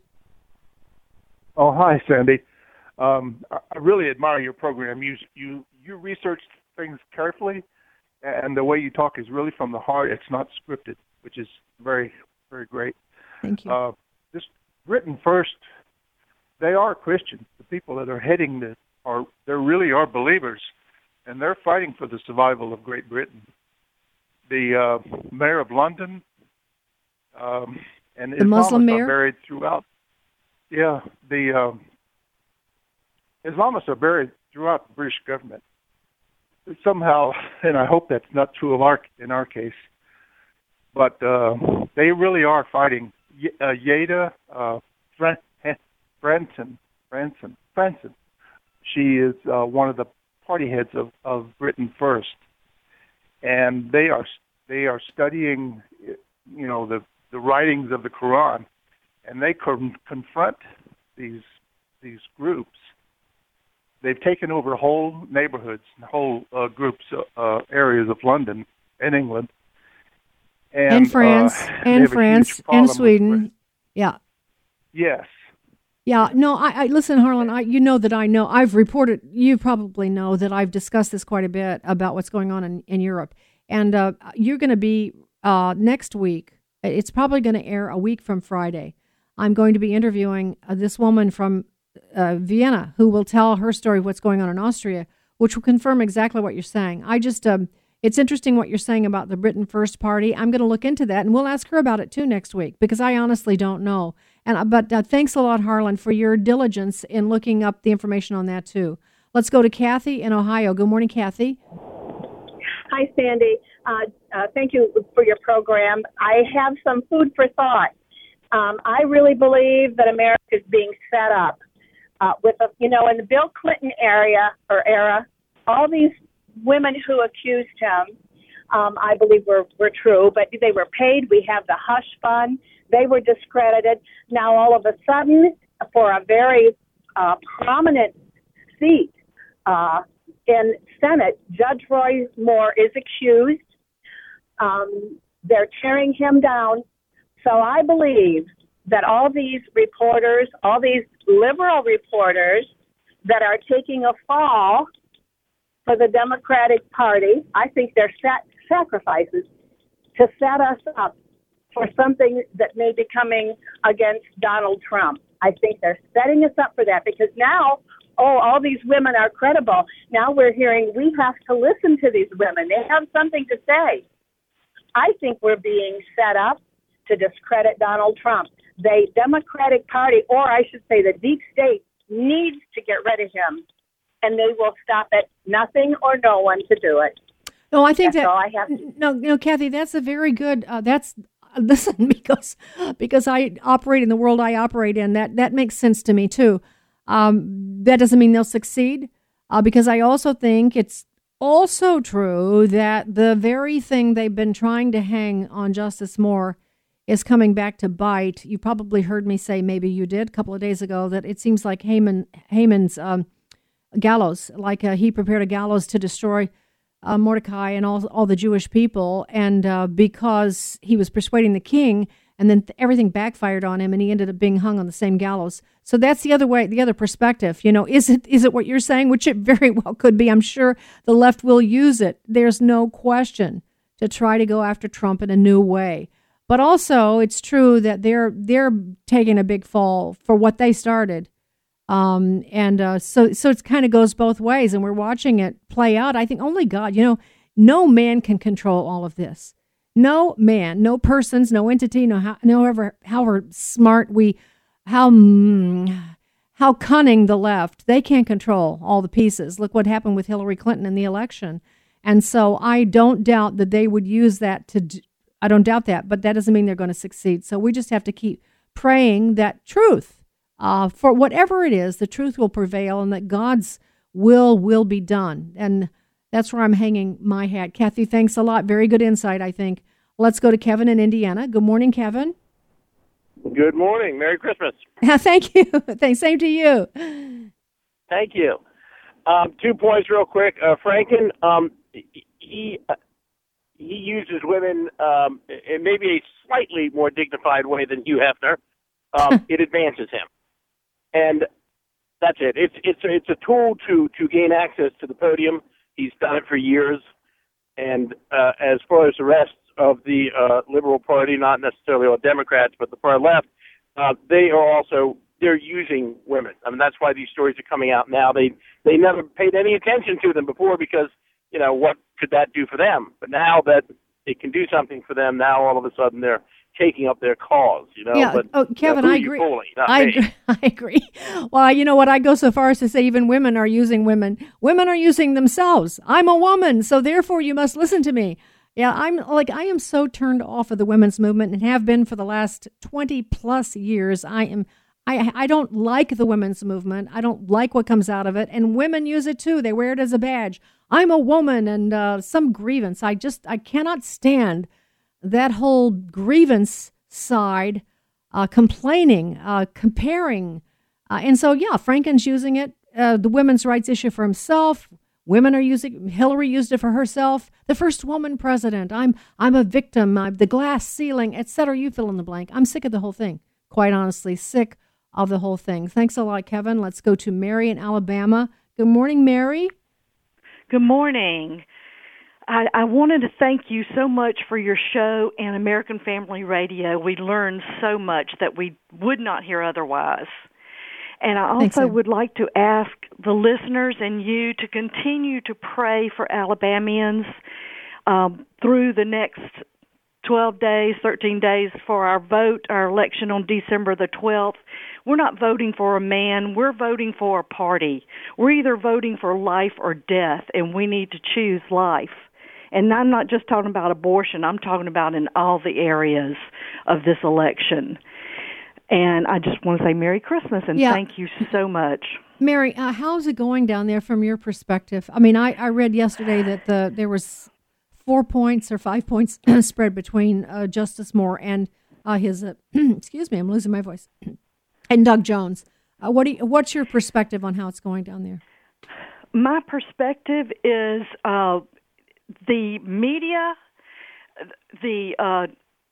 Oh, hi, Sandy. Um, I really admire your program. You, you, you research things carefully, and the way you talk is really from the heart. It's not scripted, which is very, very great. Thank you. Uh, this Britain First, they are Christians. The people that are heading this are, they really are believers, and they're fighting for the survival of Great Britain. The uh, mayor of London um, and the Muslim mayor are buried throughout. Yeah, the uh, Islamists are buried throughout the British government. Somehow, and I hope that's not true of our in our case, but uh, they really are fighting. Uh, Yeda uh, Fran- Branson, Branson, Branson. She is uh, one of the party heads of, of Britain First, and they are they are studying, you know, the, the writings of the Quran, and they con- confront these these groups. They've taken over whole neighborhoods, whole uh, groups, uh, areas of London and England, and, and France, uh, and France, and Sweden. Yeah. Yes. Yeah. No. I, I listen, Harlan. I, you know that I know. I've reported. You probably know that I've discussed this quite a bit about what's going on in, in Europe, and uh, you're going to be uh, next week. It's probably going to air a week from Friday. I'm going to be interviewing uh, this woman from Uh, Vienna, who will tell her story of what's going on in Austria, which will confirm exactly what you're saying. I just, um, it's interesting what you're saying about the Britain First Party. I'm going to look into that, and we'll ask her about it too next week, because I honestly don't know. And uh, but uh, thanks a lot, Harlan, for your diligence in looking up the information on that too. Let's go to Kathy in Ohio. Good morning, Kathy. Hi, Sandy. Uh, uh, thank you for your program. I have some food for thought. Um, I really believe that America is being set up. Uh, with a, you know, in the Bill Clinton area or era, all these women who accused him, um, I believe were, were true, but they were paid. We have the hush fund. They were discredited. Now, all of a sudden, for a very uh, prominent seat uh, in Senate, Judge Roy Moore is accused. Um, they're tearing him down. So I believe that all these reporters, all these liberal reporters that are taking a fall for the Democratic Party, I think they're sat- sacrifices to set us up for something that may be coming against Donald Trump. I think they're setting us up for that because now, oh, all these women are credible. Now we're hearing we have to listen to these women. They have something to say. I think we're being set up to discredit Donald Trump. The Democratic Party, or I should say the deep state, needs to get rid of him, and they will stop at nothing or no one to do it. No, I think that's that, all I have to no, no, Kathy, that's a very good, uh, that's, uh, listen, because because I operate in the world I operate in, that, that makes sense to me, too. Um, that doesn't mean they'll succeed, uh, because I also think it's also true that the very thing they've been trying to hang on Justice Moore is coming back to bite. You probably heard me say, maybe you did, a couple of days ago, that it seems like Haman, Haman's um, gallows, like uh, he prepared a gallows to destroy uh, Mordecai and all all the Jewish people, and uh, because he was persuading the king, and then th- everything backfired on him, and he ended up being hung on the same gallows. So that's the other way, the other perspective. You know, is it is it what you're saying? Which it very well could be. I'm sure the left will use it. There's no question to try to go after Trump in a new way. But also, it's true that they're they're taking a big fall for what they started, um, and uh, so so it kind of goes both ways. And we're watching it play out. I think only God, you know, no man can control all of this. No man, no persons, no entity, no how, no ever, however smart we, how how cunning the left, they can't control all the pieces. Look what happened with Hillary Clinton in the election, and so I don't doubt that they would use that to. Do, I don't doubt that, but that doesn't mean they're going to succeed. So we just have to keep praying that truth, uh, for whatever it is, the truth will prevail and that God's will will be done. And that's where I'm hanging my hat. Kathy, thanks a lot. Very good insight, I think. Let's go to Kevin in Indiana. Good morning, Kevin. Good morning. Merry Christmas. Thank you. Thanks. Same to you. Thank you. Um, two points real quick. Uh, Franken, um, he uh, he uses women um, in maybe a slightly more dignified way than Hugh Hefner. Um, it advances him, and that's it. It's it's it's a tool to to gain access to the podium. He's done it for years, and uh, as far as the rest of the uh, Liberal Party, not necessarily all Democrats, but the far left, uh, they are also they're using women. I mean, that's why these stories are coming out now. They they never paid any attention to them before because, you know, what could that do for them? But now that it can do something for them, now all of a sudden they're taking up their cause, you know. Yeah. But, oh, Kevin, you know, I agree. Fooling, I me. agree. I agree. Well, you know what? I go so far as to say even women are using women. Women are using themselves. I'm a woman, so therefore you must listen to me. Yeah, I'm like, I am so turned off of the women's movement and have been for the last twenty plus years. I am, I, I don't like the women's movement. I don't like what comes out of it. And women use it too. They wear it as a badge. I'm a woman and uh, some grievance. I just, I cannot stand that whole grievance side, uh, complaining, uh, comparing. Uh, and so, yeah, Franken's using it, uh, the women's rights issue for himself. Women are using, Hillary used it for herself. The first woman president. I'm I'm a victim. I'm the glass ceiling, et cetera. You fill in the blank. I'm sick of the whole thing. Quite honestly, sick of the whole thing. Thanks a lot, Kevin. Let's go to Mary in Alabama. Good morning, Mary. Good morning. I, I wanted to thank you so much for your show and American Family Radio. We learned so much that we would not hear otherwise. And I also would like to ask the listeners and you to continue to pray for Alabamians um, through the next twelve days, thirteen days for our vote, our election on December the twelfth. We're not voting for a man. We're voting for a party. We're either voting for life or death, and we need to choose life. And I'm not just talking about abortion. I'm talking about in all the areas of this election. And I just want to say Merry Christmas and yeah. thank you so much. Mary, uh, how's it going down there from your perspective? I mean, I, I read yesterday that the there was four points or five points spread between uh, Justice Moore and uh, his, uh, excuse me, I'm losing my voice, and Doug Jones. Uh, what do you, what's your perspective on how it's going down there? My perspective is uh, the media, the uh,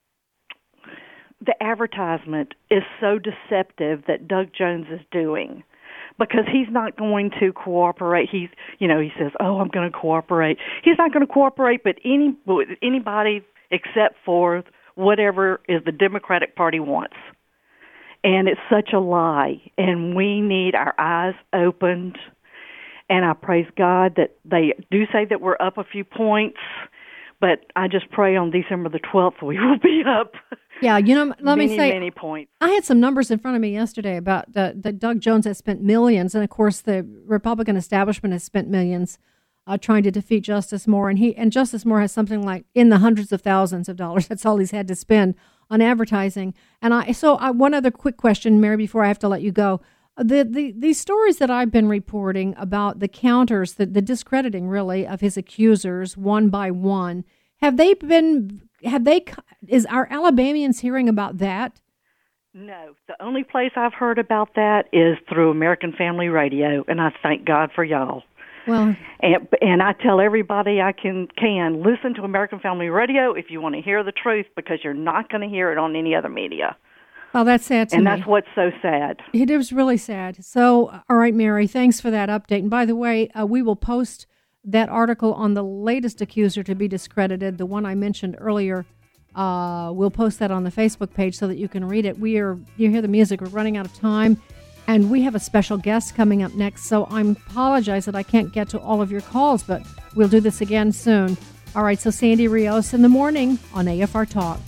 the advertisement is so deceptive that Doug Jones is doing, because he's not going to cooperate. He's, you know, he says, "Oh, I'm going to cooperate." He's not going to cooperate, but any anybody except for whatever is the Democratic Party wants. And it's such a lie. And we need our eyes opened. And I praise God that they do say that we're up a few points, but I just pray on December the twelfth we will be up. Yeah, you know, let many, me say, many points. I had some numbers in front of me yesterday about uh, that Doug Jones has spent millions, and of course the Republican establishment has spent millions uh, trying to defeat Justice Moore, and he and Justice Moore has something like in the hundreds of thousands of dollars. That's all he's had to spend on advertising. And I so I, one other quick question, Mary, before I have to let you go. The, the these stories that I've been reporting about the counters, the, the discrediting really of his accusers one by one, have they been? Have they? Is our Alabamians hearing about that? No. The only place I've heard about that is through American Family Radio, and I thank God for y'all. Well, and and I tell everybody I can can listen to American Family Radio if you want to hear the truth, because you're not going to hear it on any other media. Well, that's sad to and me. And that's what's so sad. It is really sad. So, all right, Mary, thanks for that update. And by the way, uh, we will post that article on the latest accuser to be discredited, the one I mentioned earlier. Uh, we'll post that on the Facebook page so that you can read it. We are, you hear the music, we're running out of time, and we have a special guest coming up next, so I apologize that I can't get to all of your calls, but we'll do this again soon. All right, so Sandy Rios in the morning on A F R Talk.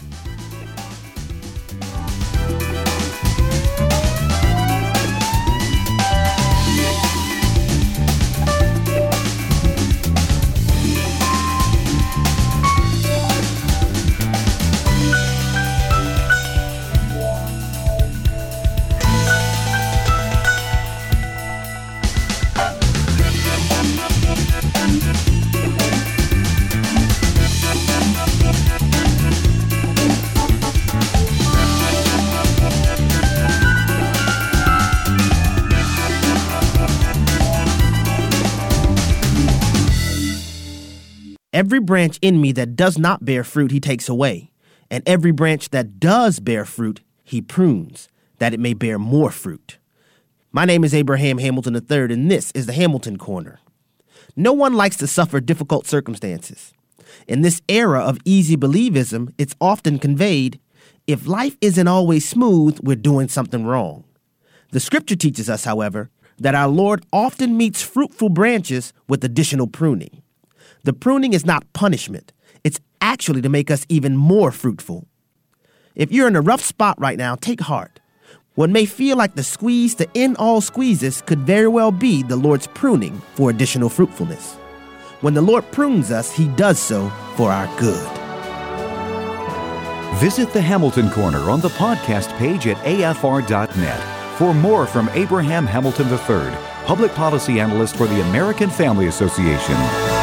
Every branch in me that does not bear fruit, he takes away. And every branch that does bear fruit, he prunes, that it may bear more fruit. My name is Abraham Hamilton the third, and this is the Hamilton Corner. No one likes to suffer difficult circumstances. In this era of easy believism, it's often conveyed, if life isn't always smooth, we're doing something wrong. The scripture teaches us, however, that our Lord often meets fruitful branches with additional pruning. The pruning is not punishment. It's actually to make us even more fruitful. If you're in a rough spot right now, take heart. What may feel like the squeeze to end all squeezes could very well be the Lord's pruning for additional fruitfulness. When the Lord prunes us, he does so for our good. Visit the Hamilton Corner on the podcast page at A F R dot net for more from Abraham Hamilton the third, Public Policy Analyst for the American Family Association.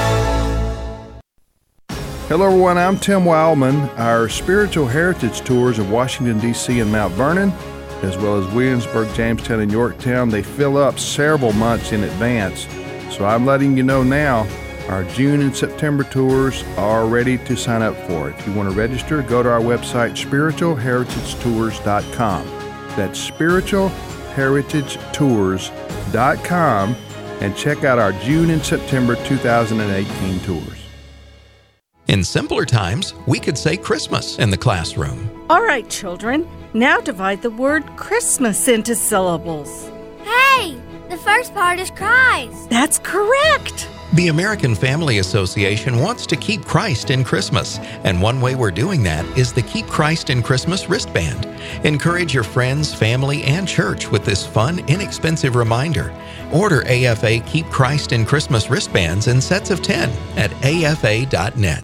Hello everyone, I'm Tim Wildman. Our Spiritual Heritage Tours of Washington, D C and Mount Vernon, as well as Williamsburg, Jamestown, and Yorktown, they fill up several months in advance. So I'm letting you know now, our June and September tours are ready to sign up for. If you want to register, go to our website, spiritual heritage tours dot com. That's spiritual heritage tours dot com, and check out our June and September two thousand eighteen tours. In simpler times, we could say Christmas in the classroom. All right, children, now divide the word Christmas into syllables. Hey, the first part is Christ. That's correct. The American Family Association wants to keep Christ in Christmas, and one way we're doing that is the Keep Christ in Christmas wristband. Encourage your friends, family, and church with this fun, inexpensive reminder. Order A F A Keep Christ in Christmas wristbands in sets of ten at A F A dot net.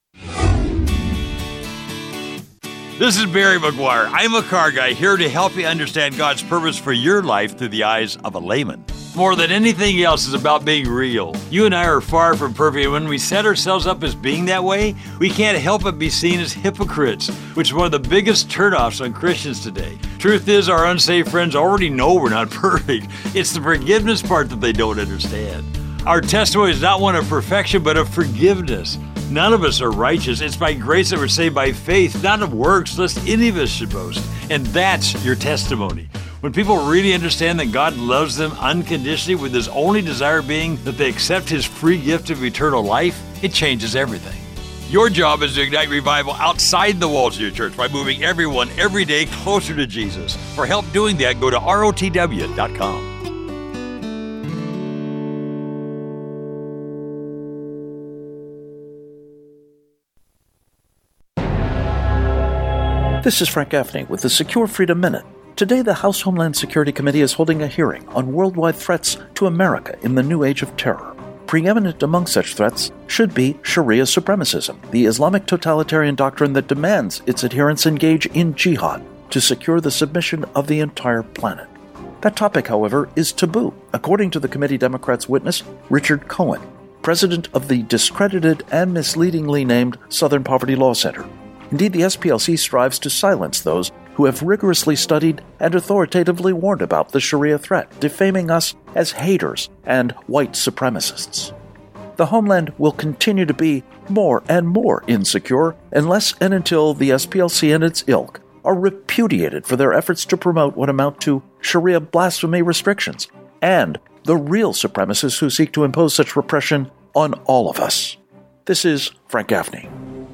This is Barry McGuire. I'm a car guy here to help you understand God's purpose for your life through the eyes of a layman. More than anything else is about being real. You and I are far from perfect, and when we set ourselves up as being that way, we can't help but be seen as hypocrites, which is one of the biggest turnoffs on Christians today. Truth is, our unsaved friends already know we're not perfect. It's the forgiveness part that they don't understand. Our testimony is not one of perfection, but of forgiveness. None of us are righteous. It's by grace that we're saved by faith, not of works, lest any of us should boast. And that's your testimony. When people really understand that God loves them unconditionally, with his only desire being that they accept his free gift of eternal life, it changes everything. Your job is to ignite revival outside the walls of your church by moving everyone every day closer to Jesus. For help doing that, go to R O T W dot com. This is Frank Gaffney with the Secure Freedom Minute. Today, the House Homeland Security Committee is holding a hearing on worldwide threats to America in the new age of terror. Preeminent among such threats should be Sharia supremacism, the Islamic totalitarian doctrine that demands its adherents engage in jihad to secure the submission of the entire planet. That topic, however, is taboo, according to the committee Democrats' witness, Richard Cohen, president of the discredited and misleadingly named Southern Poverty Law Center. Indeed, the S P L C strives to silence those who have rigorously studied and authoritatively warned about the Sharia threat, defaming us as haters and white supremacists. The homeland will continue to be more and more insecure unless and until the S P L C and its ilk are repudiated for their efforts to promote what amount to Sharia blasphemy restrictions and the real supremacists who seek to impose such repression on all of us. This is Frank Gaffney.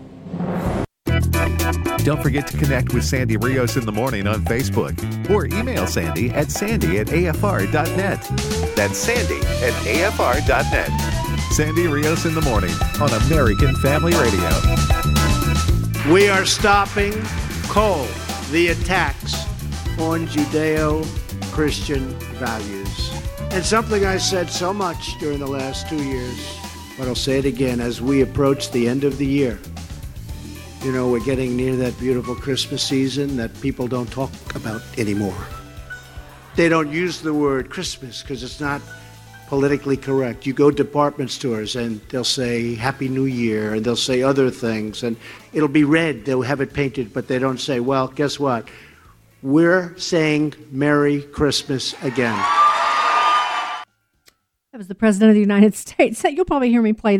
Don't forget to connect with Sandy Rios in the morning on Facebook or email Sandy at sandy at A F R dot net. That's Sandy at A F R dot net. Sandy Rios in the morning on American Family Radio. We are stopping cold the attacks on Judeo-Christian values. And something I said so much during the last two years, but I'll say it again as we approach the end of the year. You know, we're getting near that beautiful Christmas season that people don't talk about anymore. They don't use the word Christmas because it's not politically correct. You go to department stores and they'll say Happy New Year and they'll say other things and it'll be red. They'll have it painted, but they don't say, well, guess what? We're saying Merry Christmas again. That was the President of the United States. You'll probably hear me play that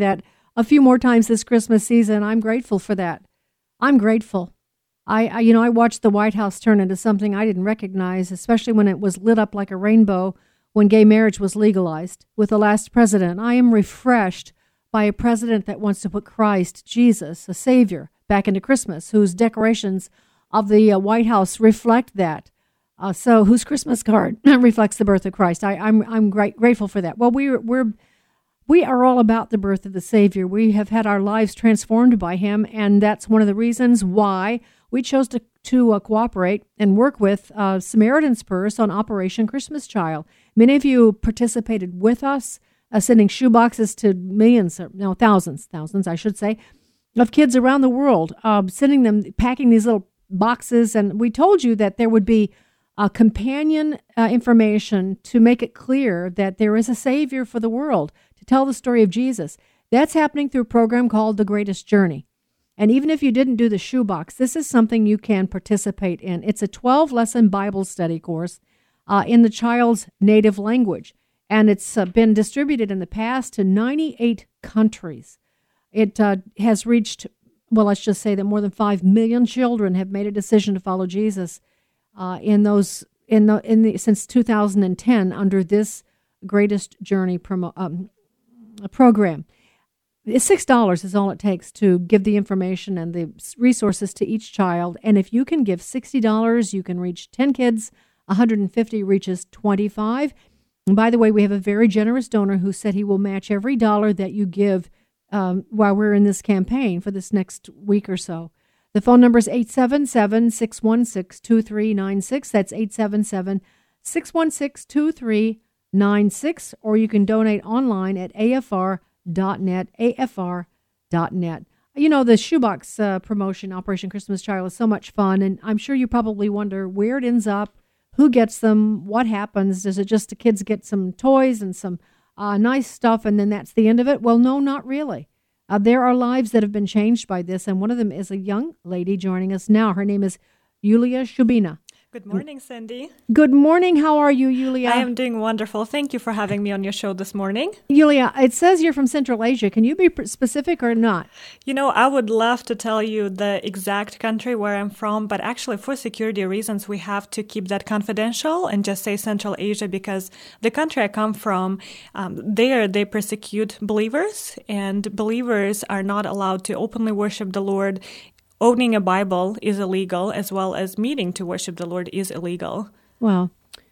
a few more times this Christmas season. I'm grateful for that. I'm grateful. I, I, you know, I watched the White House turn into something I didn't recognize, especially when it was lit up like a rainbow when gay marriage was legalized with the last president. I am refreshed by a president that wants to put Christ, Jesus, a Savior, back into Christmas, whose decorations of the uh, White House reflect that. Uh, so, whose Christmas card reflects the birth of Christ. I, I'm I'm great, grateful for that. Well, we're we're we are all about the birth of the Savior. We have had our lives transformed by Him, and that's one of the reasons why we chose to to uh, cooperate and work with uh, Samaritan's Purse on Operation Christmas Child. Many of you participated with us, uh, sending shoeboxes to millions, or, no, thousands, thousands, I should say, of kids around the world, uh, sending them, packing these little boxes. And we told you that there would be uh, companion uh, information to make it clear that there is a Savior for the world, to tell the story of Jesus. That's happening through a program called The Greatest Journey. And even if you didn't do the shoebox, this is something you can participate in. It's a twelve-lesson Bible study course uh, in the child's native language. And it's uh, been distributed in the past to ninety-eight countries. It uh, has reached, well, let's just say that more than five million children have made a decision to follow Jesus uh, in those in the in the since two thousand ten under this Greatest Journey promo, um, program. six dollars is all it takes to give the information and the resources to each child. And if you can give sixty dollars, you can reach ten kids. one hundred fifty reaches twenty-five. And by the way, we have a very generous donor who said he will match every dollar that you give um, while we're in this campaign for this next week or so. The phone number is eight seven seven, six one six, two three nine six. That's eight seven seven, six one six, two three nine six. Or you can donate online at A F R dot net, A F R dot net. You know, the shoebox uh, promotion, Operation Christmas Child, is so much fun, and I'm sure you probably wonder where it ends up, who gets them, what happens. Does it just the kids get some toys and some uh, nice stuff, and then that's the end of it? Well, no, not really. Uh, there are lives that have been changed by this, and one of them is a young lady joining us now. Her name is Yulia Shubina. Good morning, Sandy. Good morning. How are you, Yulia? I am doing wonderful. Thank you for having me on your show this morning. Yulia, it says you're from Central Asia. Can you be specific or not? You know, I would love to tell you the exact country where I'm from, but actually for security reasons, we have to keep that confidential and just say Central Asia, because the country I come from, um, there they persecute believers, and believers are not allowed to openly worship the Lord. Owning a Bible is illegal, as well as meeting to worship the Lord is illegal. Wow.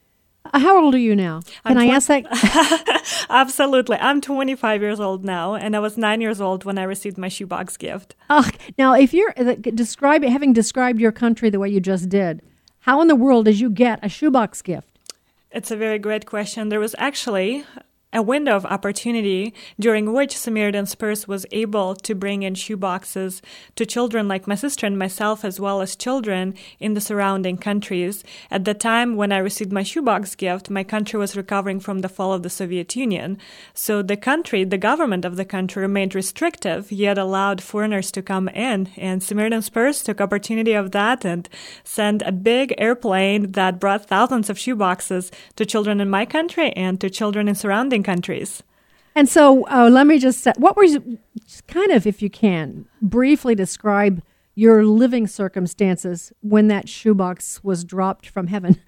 How old are you now? Can I'm I tw- ask that? Absolutely. I'm twenty-five years old now, and I was nine years old when I received my shoebox gift. Oh, now, if you're uh, describe having described your country the way you just did, how in the world did you get a shoebox gift? It's a very great question. There was actually a window of opportunity during which Samaritan's Purse was able to bring in shoeboxes to children like my sister and myself, as well as children in the surrounding countries. At the time when I received my shoebox gift, my country was recovering from the fall of the Soviet Union. So the country, the government of the country remained restrictive, yet allowed foreigners to come in. And Samaritan's Purse took opportunity of that and sent a big airplane that brought thousands of shoeboxes to children in my country and to children in surrounding countries. And so uh, let me just say, what was, just kind of, if you can, briefly describe your living circumstances when that shoebox was dropped from heaven.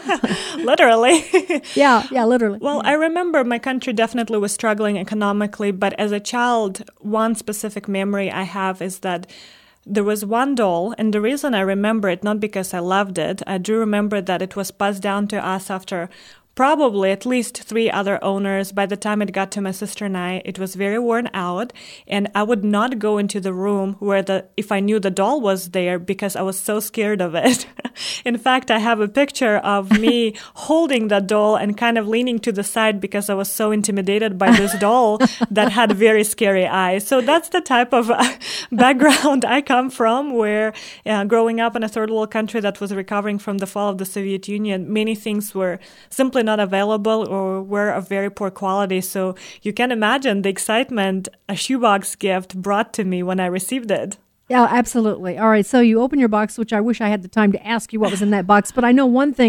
Literally. yeah, yeah, literally. Well, I remember my country definitely was struggling economically, but as a child, one specific memory I have is that there was one doll, and the reason I remember it, not because I loved it, I do remember that it was passed down to us after probably at least three other owners. By the time it got to my sister and I, it was very worn out, and I would not go into the room where the if I knew the doll was there because I was so scared of it. In fact, I have a picture of me holding that doll and kind of leaning to the side because I was so intimidated by this doll that had very scary eyes. So that's the type of background I come from, where uh, growing up in a third world country that was recovering from the fall of the Soviet Union, many things were simply not available or were of very poor quality. So you can imagine the excitement a shoebox gift brought to me when I received it. Yeah, absolutely. All right, so you open your box, which I wish I had the time to ask you what was in that box, but I know one thing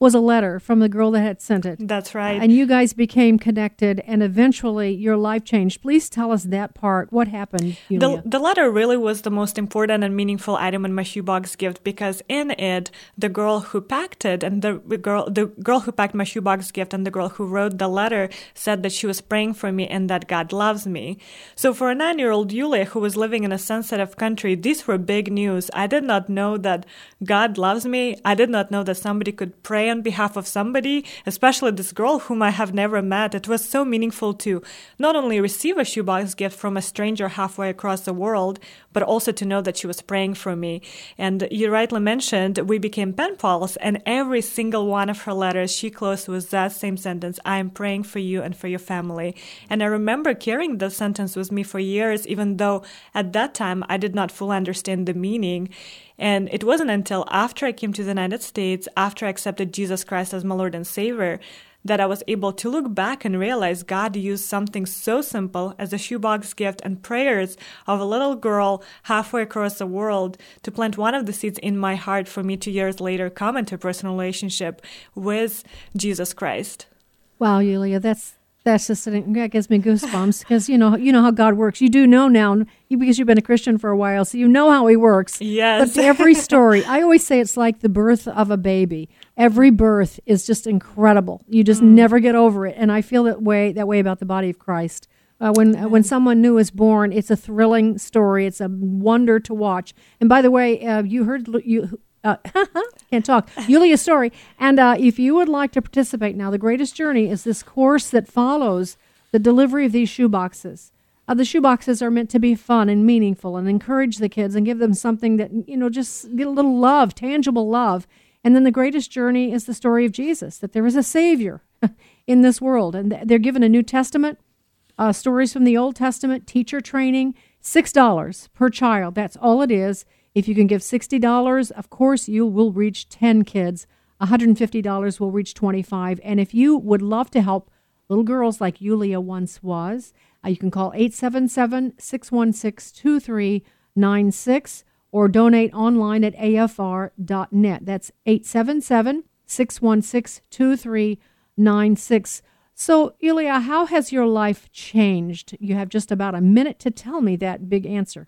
was a letter from the girl that had sent it. That's right. And you guys became connected, and eventually your life changed. Please tell us that part. What happened, Yulia? The, the letter really was the most important and meaningful item in my shoebox gift, because in it, the girl who packed it and the girl, the girl who packed my shoebox gift and the girl who wrote the letter said that she was praying for me and that God loves me. So for a nine-year-old Yulia who was living in a sensitive country, these were big news. I did not know that God loves me. I did not know that somebody could pray on behalf of somebody, especially this girl whom I have never met. It was so meaningful to not only receive a shoebox gift from a stranger halfway across the world, but also to know that she was praying for me. And you rightly mentioned we became pen pals, and every single one of her letters she closed with that same sentence, I am praying for you and for your family. And I remember carrying that sentence with me for years, even though at that time I did not fully understand the meaning. And it wasn't until after I came to the United States, after I accepted Jesus Christ as my Lord and Savior, that I was able to look back and realize God used something so simple as a shoebox gift and prayers of a little girl halfway across the world to plant one of the seeds in my heart for me to years later come into a personal relationship with Jesus Christ. Wow, Yulia, that's That's just, that gives me goosebumps because, you know, you know how God works. You do know now, you, because you've been a Christian for a while, so you know how he works. Yes. But every story, I always say it's like the birth of a baby. Every birth is just incredible. You just mm. never get over it. And I feel that way that way about the body of Christ. Uh, when uh, when someone new is born, it's a thrilling story. It's a wonder to watch. And by the way, uh, you heard you. Uh, can't talk. Yulia's story. And uh, if you would like to participate now, The Greatest Journey is this course that follows the delivery of these shoeboxes. Uh, the shoeboxes are meant to be fun and meaningful and encourage the kids and give them something that, you know, just get a little love, tangible love. And then The Greatest Journey is the story of Jesus, that there is a Savior in this world. And they're given a New Testament, uh, stories from the Old Testament, teacher training, six dollars per child. That's all it is. If you can give sixty dollars, of course, you will reach ten kids. one hundred fifty dollars will reach twenty-five. And if you would love to help little girls like Yulia once was, uh, you can call eight seven seven, six one six, two three nine six or donate online at A F R dot net. That's eight seven seven, six one six, two three nine six. So, Yulia, how has your life changed? You have just about a minute to tell me that big answer.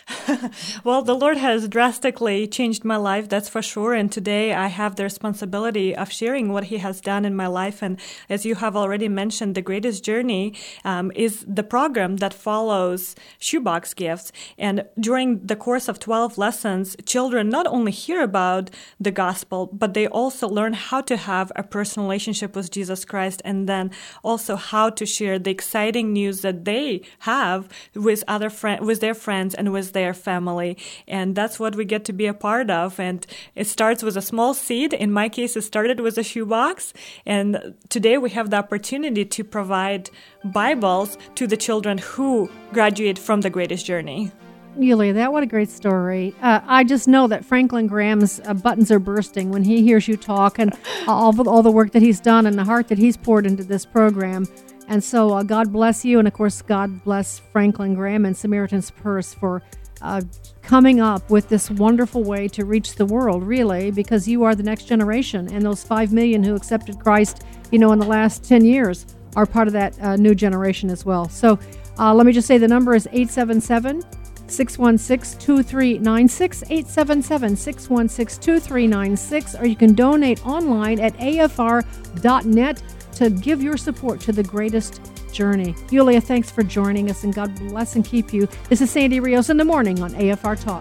Well, the Lord has drastically changed my life, that's for sure. And today I have the responsibility of sharing what he has done in my life. And as you have already mentioned, The Greatest Journey um, is the program that follows shoebox gifts. And during the course of twelve lessons, children not only hear about the gospel, but they also learn how to have a personal relationship with Jesus Christ, and then also how to share the exciting news that they have with other friends, with their friends and with their family. And that's what we get to be a part of. And it starts with a small seed. In my case, it started with a shoebox. And today we have the opportunity to provide Bibles to the children who graduate from The Greatest Journey. Yulia, that what a great story. Uh, I just know that Franklin Graham's uh, buttons are bursting when he hears you talk, and all the, all the work that he's done and the heart that he's poured into this program. And so uh, God bless you, and of course God bless Franklin Graham and Samaritan's Purse for uh, coming up with this wonderful way to reach the world, really, because you are the next generation, and those five million who accepted Christ, you know, in the last ten years are part of that uh, new generation as well. So uh, let me just say the number is eight seven seven, six one six, two three nine six, eight seven seven, six one six, two three nine six, or you can donate online at A F R dot net to give your support to The Greatest Journey. Yulia, thanks for joining us, and God bless and keep you. This is Sandy Rios in the morning on A F R Talk.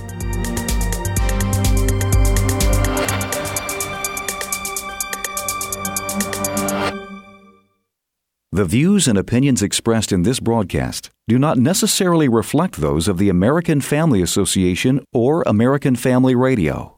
The views and opinions expressed in this broadcast do not necessarily reflect those of the American Family Association or American Family Radio.